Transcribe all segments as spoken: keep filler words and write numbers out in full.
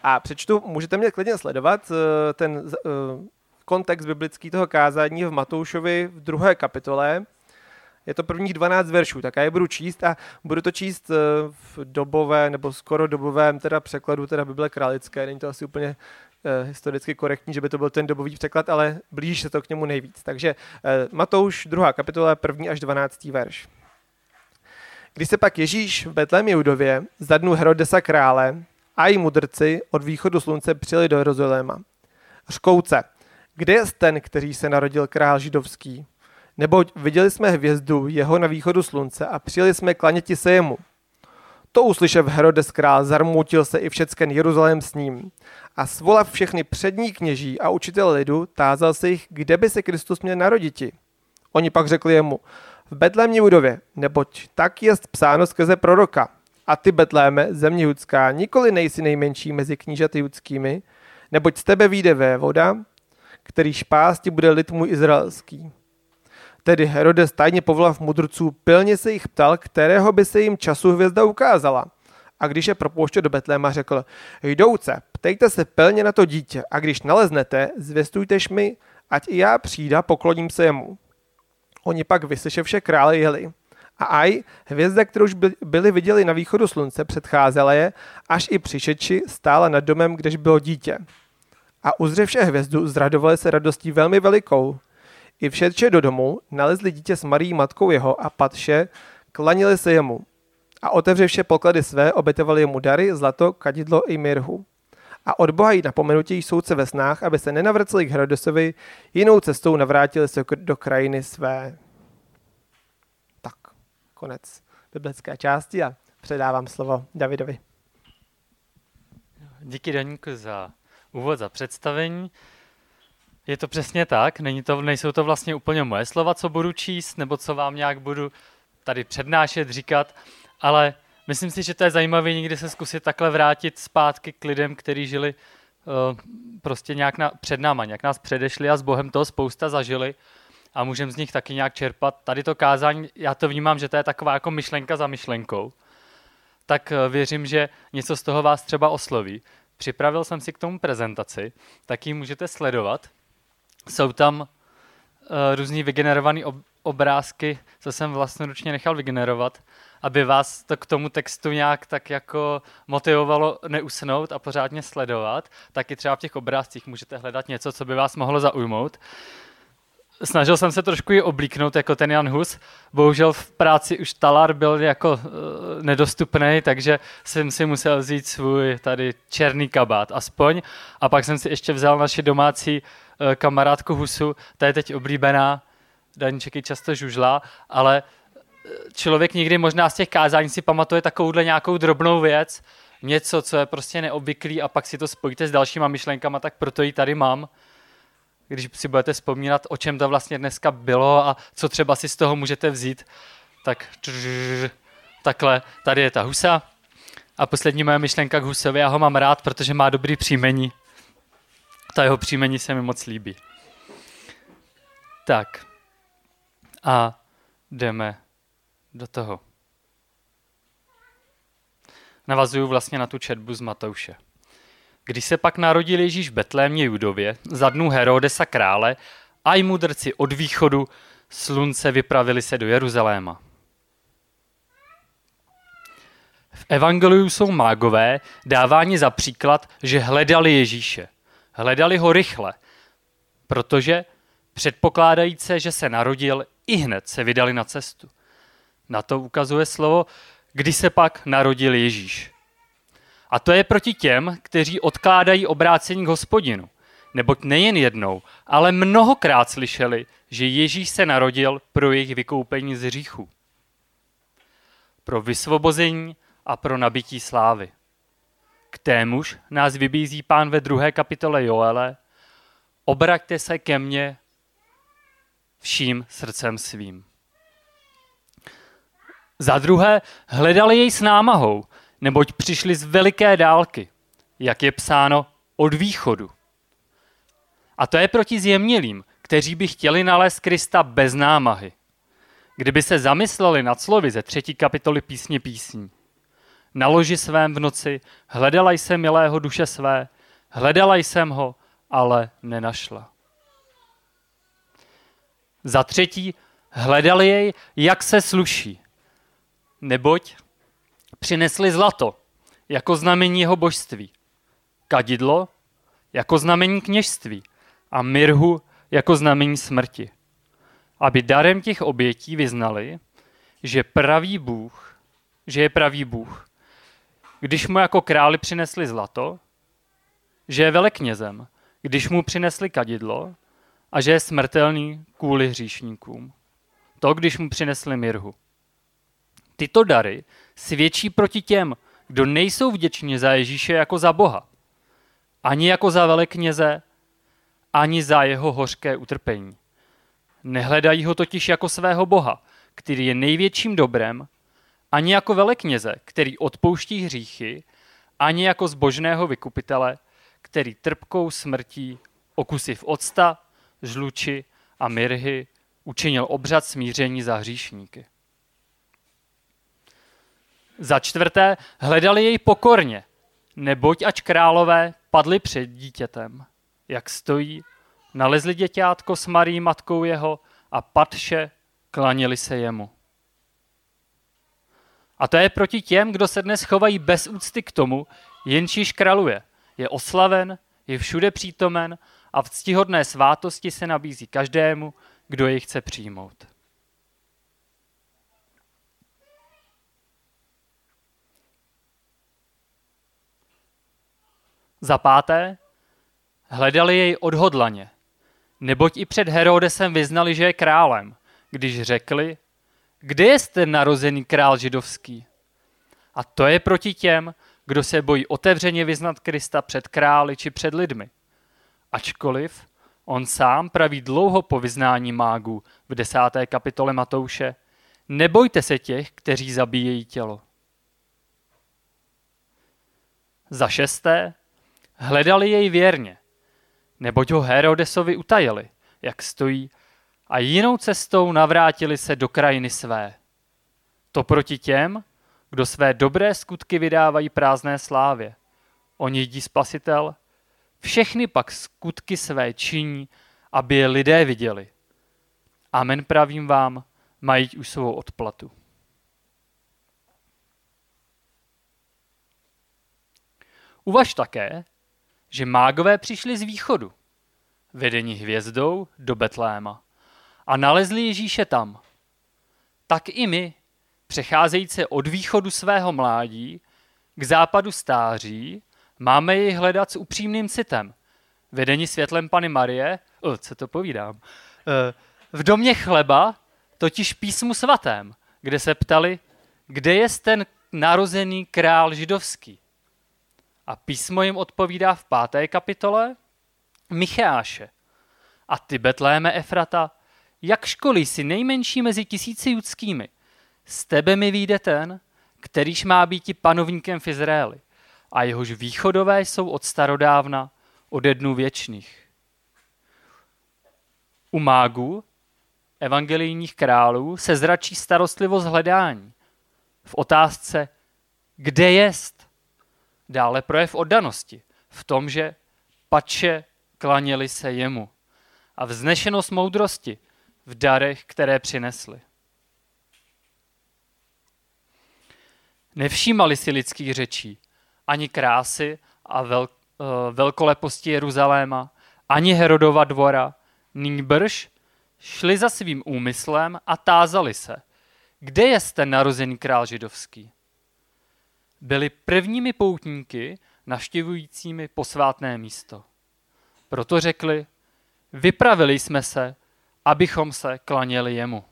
A přečtu, můžete mě klidně sledovat, ten kontext biblický toho kázání v Matoušovi v druhé kapitole. Je to prvních dvanáct veršů, tak já je budu číst a budu to číst v dobové nebo skoro dobovém teda překladu teda Bible Kralické. Není to asi úplně eh, historicky korektní, že by to byl ten dobový překlad, ale blíží se to k němu nejvíc. Takže eh, Matouš, druhá kapitola, první až dvanáctý verš. Když se pak Ježíš v Betlémě Judově za dnu Herodesa krále a i mudrci od východu slunce přijeli do Jeruzaléma. Řkouce, kde je ten, který se narodil král židovský? Neboť viděli jsme hvězdu jeho na východu slunce a přijeli jsme klaněti se jemu. To uslyšev Herodes král, zarmoutil se i všecken Jeruzalém s ním. A svolav všechny přední kněží a učitele lidu, tázal se jich, kde by se Kristus měl naroditi. Oni pak řekli jemu, v Betlémě Judově, neboť tak jest psáno skrze proroka. A ty, Betléme, země judská, nikoli nejsi nejmenší mezi knížaty judskými, neboť z tebe vyjde vévoda, který špásti bude lid můj izraelský. Tedy Herodes tajně povolav mudrců, pilně se jich ptal, kterého by se jim času hvězda ukázala. A když je propouštěl do Betléma, řekl, jdouce, ptejte se pilně na to dítě a když naleznete, zvěstujtež mi, ať i já přijda, pokloním se jemu. Oni pak vyslyševše krále jeli. A aj, hvězda, kterou už byli viděli na východu slunce, předcházela je, až i přišedši stála nad domem, kdež bylo dítě. A uzřevše hvězdu, zradovali se radostí velmi velikou. I všedče do domu nalezli dítě s Marií matkou jeho a patše, klanili se jemu. A otevřevše poklady své, obětovali jemu dary, zlato, kadidlo i mirhu. A od Boha jí napomenutí soudce ve snách, aby se nenavraceli k Herodesovi, jinou cestou navrátili se do krajiny své. Tak, konec biblické části a předávám slovo Davidovi. Díky, Daníku, za úvod, za představení. Je to přesně tak, Není to, nejsou to vlastně úplně moje slova, co budu číst, nebo co vám nějak budu tady přednášet, říkat, ale myslím si, že to je zajímavé někdy se zkusit takhle vrátit zpátky k lidem, kteří žili uh, prostě nějak na, před náma, nějak nás předešli a s Bohem toho spousta zažili a můžeme z nich taky nějak čerpat. Tady to kázání, já to vnímám, že to je taková jako myšlenka za myšlenkou, tak uh, věřím, že něco z toho vás třeba osloví. Připravil jsem si k tomu prezentaci, tak ji můžete sledovat. Jsou tam uh, různý vygenerované ob- obrázky, co jsem vlastnoručně nechal vygenerovat, aby vás to k tomu textu nějak tak jako motivovalo neusnout a pořádně sledovat. Taky třeba v těch obrázcích můžete hledat něco, co by vás mohlo zaujmout. Snažil jsem se trošku ji oblíknout jako ten Jan Hus. Bohužel v práci už talar byl jako uh, nedostupný, takže jsem si musel vzít svůj tady černý kabát aspoň. A pak jsem si ještě vzal naši domácí uh, kamarádku Husu, ta je teď oblíbená, Daníček ji často žužlá, ale člověk někdy možná z těch kázání si pamatuje takovouhle nějakou drobnou věc, něco, co je prostě neobvyklý a pak si to spojíte s dalšíma myšlenkama, tak proto ji tady mám. Když si budete vzpomínat, o čem to vlastně dneska bylo a co třeba si z toho můžete vzít, tak takhle, tady je ta Husa. A poslední moje myšlenka k Husovi, já ho mám rád, protože má dobrý příjmení. Ta jeho příjmení se mi moc líbí. Tak. A jdeme do toho. Navazuju vlastně na tu četbu z Matouše. Když se pak narodil Ježíš v Betlémě Judově, za dnů Herodesa krále, a i mudrci od východu slunce vypravili se do Jeruzaléma. V evangeliu jsou mágové dáváni za příklad, že hledali Ježíše. Hledali ho rychle, protože předpokládajíce, že se narodil, i hned se vydali na cestu. Na to ukazuje slovo, kdy se pak narodil Ježíš. A to je proti těm, kteří odkládají obrácení k Hospodinu. Neboť nejen jednou, ale mnohokrát slyšeli, že Ježíš se narodil pro jejich vykoupení z hříchu. Pro vysvobození a pro nabití slávy. K témuž nás vybízí Pán ve druhé kapitole Joele. Obraťte se ke mně vším srdcem svým. Za druhé, hledali jej s námahou, neboť přišli z veliké dálky, jak je psáno, od východu. A to je proti zjemnělým, kteří by chtěli nalézt Krista bez námahy. Kdyby se zamysleli nad slovy ze třetí kapitoly Písně písní. na loži svém v noci, hledala jsem milého duše své, hledala jsem ho, ale nenašla. Za třetí, hledali jej, jak se sluší, neboť přinesli zlato jako znamení jeho božství, kadidlo jako znamení kněžství a mirhu jako znamení smrti, aby darem těch obětí vyznali, že pravý Bůh, že je pravý Bůh, když mu jako králi přinesli zlato, že je veleknězem, když mu přinesli kadidlo a že je smrtelný kvůli hříšníkům. To, když mu přinesli mirhu. Tyto dary svědčí proti těm, kdo nejsou vděční za Ježíše jako za Boha, ani jako za velekněze, ani za jeho hořké utrpení. Nehledají ho totiž jako svého Boha, který je největším dobrem, ani jako velekněze, který odpouští hříchy, ani jako zbožného vykupitele, který trpkou smrtí, okusiv octa, žluči a mirhy učinil obřad smíření za hříšníky. Za čtvrté, hledali jej pokorně, neboť ač králové padli před dítětem, jak stojí, nalezli děťátko s Marií matkou jeho a padše klanili se jemu. A to je proti těm, kdo se dnes chovají bez úcty k tomu, jenž již králuje. Je oslaven, je všude přítomen a v ctihodné svátosti se nabízí každému, kdo jej chce přijmout. Za páté, hledali jej odhodlaně, neboť i před Herodesem vyznali, že je králem, když řekli, kde je ten narozený král židovský? A to je proti těm, kdo se bojí otevřeně vyznat Krista před králi či před lidmi. Ačkoliv on sám praví dlouho po vyznání mágů v desáté kapitole Matouše, nebojte se těch, kteří zabíjejí tělo. Za šesté, hledali jej věrně, neboť ho Herodesovi utajili, jak stojí, a jinou cestou navrátili se do krajiny své. To proti těm, kdo své dobré skutky vydávají prázdné slávě. Oni jdí spasitel, všechny pak skutky své činí, aby je lidé viděli. Amen pravím vám, mají už svou odplatu. Uvaž také, že mágové přišli z východu, vedeni hvězdou do Betléma, a nalezli Ježíše tam. Tak i my, přecházející od východu svého mládí k západu stáří, máme jej hledat s upřímným citem, vedeni světlem Panny Marie, o, co to povídám, v domě chleba, totiž písmu svatém, kde se ptali, kde je ten narozený král židovský. A písmo jim odpovídá v páté kapitole Micheáše. A ty, Betléme Efrata, jak školí si nejmenší mezi tisíci judskými, z tebe mi vyjde ten, kterýž má být panovníkem v Izraeli, a jehož východové jsou od starodávna, ode dnů věčných. U mágů, evangelijních králů, se zračí starostlivost hledání. V otázce, kde jest? Dále projev oddanosti v tom, že pače klaněli se jemu, a vznešenost moudrosti v darech, které přinesli. Nevšímali si lidských řečí, ani krásy a vel, uh, velkoleposti Jeruzaléma, ani Herodova dvora, nýbrž šli za svým úmyslem a tázali se, kde je ten narozený král židovský. Byli prvními poutníky navštěvujícími posvátné místo. Proto řekli, vypravili jsme se, abychom se klaněli jemu.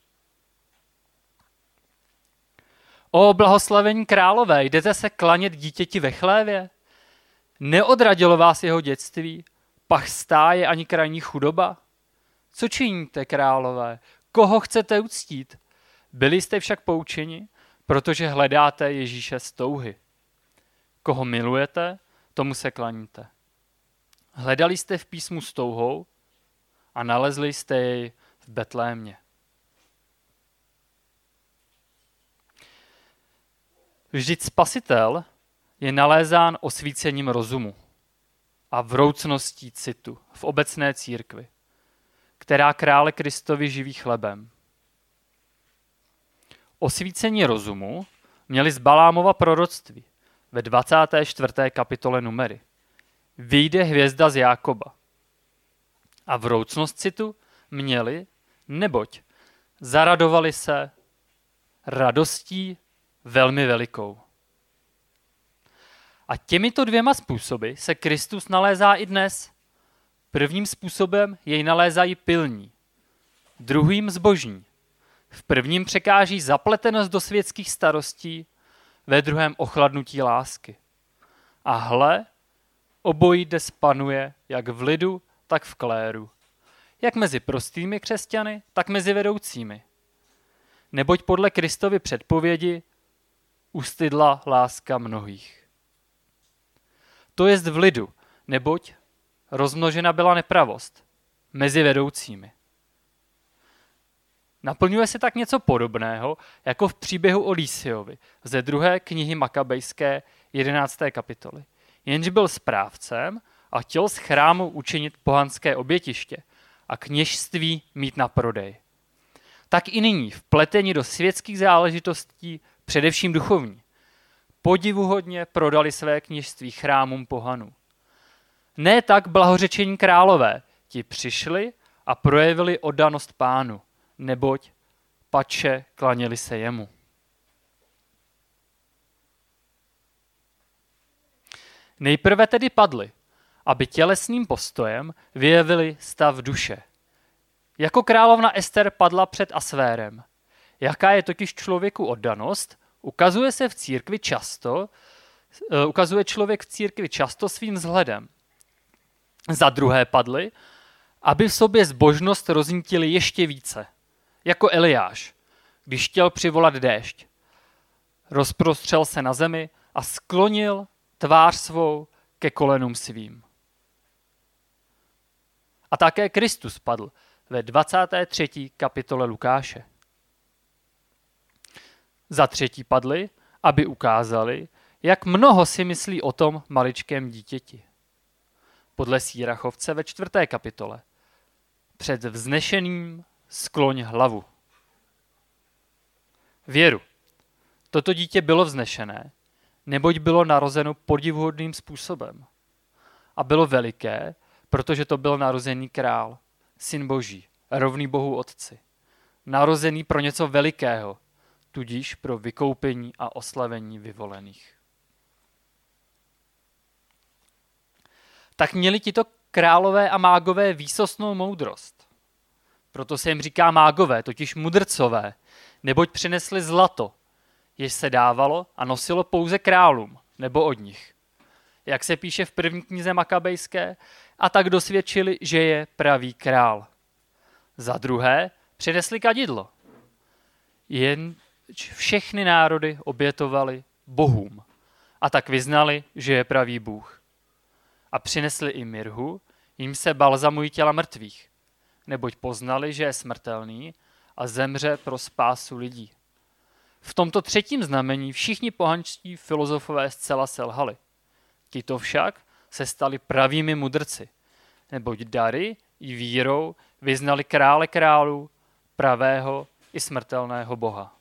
O blahoslavení králové, jdete se klanět dítěti ve chlévě? Neodradilo vás jeho dětství, pach stáje ani krajní chudoba? Co činíte, králové? Koho chcete uctít? Byli jste však poučeni, protože hledáte Ježíše z touhy. Koho milujete, tomu se klaníte. Hledali jste v písmu s touhou a nalezli jste jej v Betlémě. Vždyť spasitel je nalézán osvícením rozumu a vroucností citu v obecné církvi, která krále Kristovi živí chlebem. Osvícení rozumu měli z Balámova proroctví ve dvacáté čtvrté kapitole Numery. Vyjde hvězda z Jákoba. A vroucnost citu měli, neboť zaradovali se radostí velmi velikou. A těmito dvěma způsoby se Kristus nalézá i dnes. Prvním způsobem jej nalézají pilní, druhým zbožní. V prvním překáží zapletenost do světských starostí, ve druhém ochladnutí lásky. A hle, obojí dnes panuje jak v lidu, tak v kléru. Jak mezi prostými křesťany, tak mezi vedoucími. Neboť podle Kristovy předpovědi ustydla láska mnohých. To jest v lidu, neboť rozmnožena byla nepravost mezi vedoucími. Naplňuje se tak něco podobného, jako v příběhu o Lísiovi ze druhé knihy Makabejské jedenácté kapitoly. Jenž byl správcem a chtěl z chrámu učinit pohanské obětiště a kněžství mít na prodej. Tak i nyní vpleteni do světských záležitostí, především duchovní, podivuhodně prodali své kněžství chrámům pohanů. Ne tak blahořečení králové, ti přišli a projevili oddanost pánu, neboť pače klaněli se jemu. Nejprve tedy padli, aby tělesným postojem vyjevili stav duše. Jako královna Ester padla před Asvérem. Jaká je totiž člověku oddanost, ukazuje se v církvi často, ukazuje člověk v církvi často svým vzhledem. Za druhé padli, aby v sobě zbožnost roznítili ještě více. Jako Eliáš, když chtěl přivolat déšť. Rozprostřel se na zemi a sklonil tvář svou ke kolenům svým. A také Kristus padl ve dvacáté třetí kapitole Lukáše. Za třetí padli, aby ukázali, jak mnoho si myslí o tom maličkém dítěti. Podle Sýrachovce ve čtvrté kapitole. Před vznešeným skloň hlavu. Věru. Toto dítě bylo vznešené, neboť bylo narozeno podivuhodným způsobem. A bylo veliké, protože to byl narozený král, syn Boží, rovný Bohu Otci. Narozený pro něco velikého, tudíž pro vykoupení a oslavení vyvolených. Tak měli tito králové a mágové výsostnou moudrost. Proto se jim říká mágové, totiž mudrcové, neboť přinesli zlato, jež se dávalo a nosilo pouze králům, nebo od nich. Jak se píše v první knize Makabejské, a tak dosvědčili, že je pravý král. Za druhé přinesli kadidlo. Jen všechny národy obětovali bohům a tak vyznali, že je pravý Bůh. A přinesli i mirhu, jim se balzamují těla mrtvých, neboť poznali, že je smrtelný a zemře pro spásu lidí. V tomto třetím znamení všichni pohanští filozofové zcela selhali. Tito však se stali pravými mudrci, neboť dary i vírou vyznali krále králů, pravého i smrtelného Boha.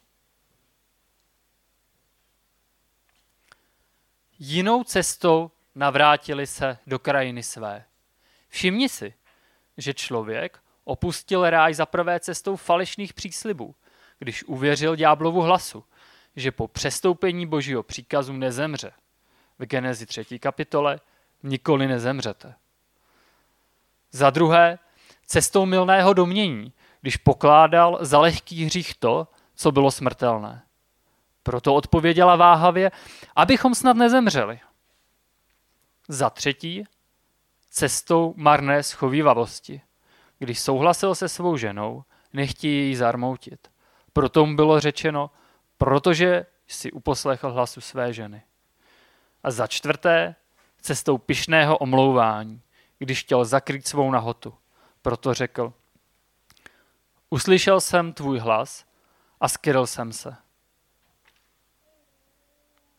Jinou cestou navrátili se do krajiny své. Všimni si, že člověk opustil ráj za prvé cestou falešných příslibů, když uvěřil ďáblovu hlasu, že po přestoupení Božího příkazu nezemře. V Genezi třetí kapitole nikoli nezemřete. Za druhé, cestou mylného domnění, když pokládal za lehký hřích to, co bylo smrtelné. Proto odpověděla váhavě, abychom snad nezemřeli. Za třetí, cestou marné schovívavosti, když souhlasil se svou ženou, nechtějí ji zarmoutit. Proto mu bylo řečeno, protože si uposlechl hlasu své ženy. A za čtvrté, cestou pyšného omlouvání, když chtěl zakrýt svou nahotu. Proto řekl, uslyšel jsem tvůj hlas a skryl jsem se.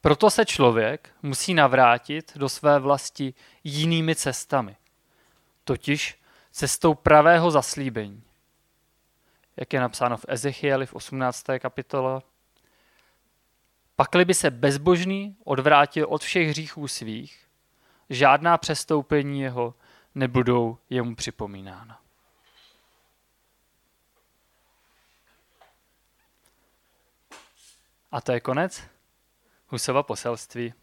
Proto se člověk musí navrátit do své vlasti jinými cestami, totiž cestou pravého zaslíbení. Jak je napsáno v Ezechieli v osmnácté kapitole. Pakli by se bezbožný odvrátil od všech hříchů svých, žádná přestoupení jeho nebudou jemu připomínána. A to je konec Husova poselství.